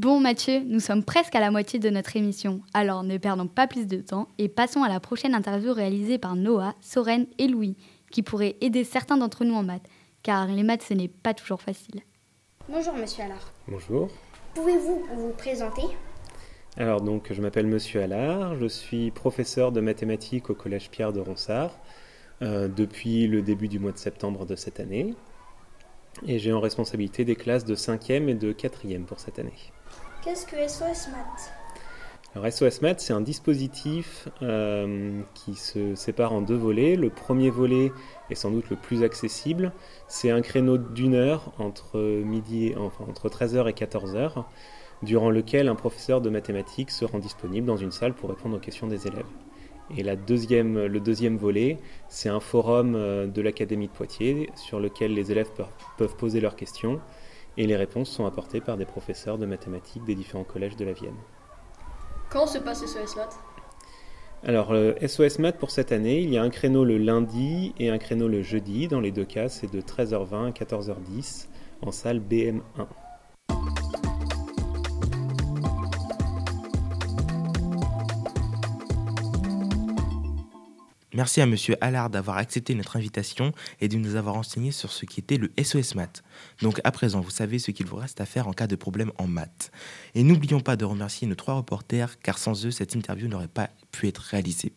Bon Mathieu, nous sommes presque à la moitié de notre émission, alors ne perdons pas plus de temps et passons à la prochaine interview réalisée par Noah, Soren et Louis, qui pourrait aider certains d'entre nous en maths, car les maths ce n'est pas toujours facile. Bonjour Monsieur Allard. Bonjour. Pouvez-vous vous présenter ? Alors donc je m'appelle Monsieur Allard, je suis professeur de mathématiques au collège Pierre de Ronsard depuis le début du mois de septembre de cette année et j'ai en responsabilité des classes de 5e et de 4e pour cette année. Qu'est-ce que SOS Maths ? Alors SOS Maths c'est un dispositif qui se sépare en deux volets. Le premier volet est sans doute le plus accessible, c'est un créneau d'1 heure entre 13h et 14h durant lequel un professeur de mathématiques se rend disponible dans une salle pour répondre aux questions des élèves. Et le deuxième volet, c'est un forum de l'Académie de Poitiers sur lequel les élèves peuvent poser leurs questions et les réponses sont apportées par des professeurs de mathématiques des différents collèges de la Vienne. Quand se passe SOS Maths ? Alors, SOS Maths pour cette année, il y a un créneau le lundi et un créneau le jeudi. Dans les deux cas, c'est de 13h20 à 14h10 en salle BM1. Merci à Monsieur Allard d'avoir accepté notre invitation et de nous avoir renseigné sur ce qui était le SOS Maths. Donc à présent, vous savez ce qu'il vous reste à faire en cas de problème en maths. Et n'oublions pas de remercier nos 3 reporters, car sans eux, cette interview n'aurait pas pu être réalisée.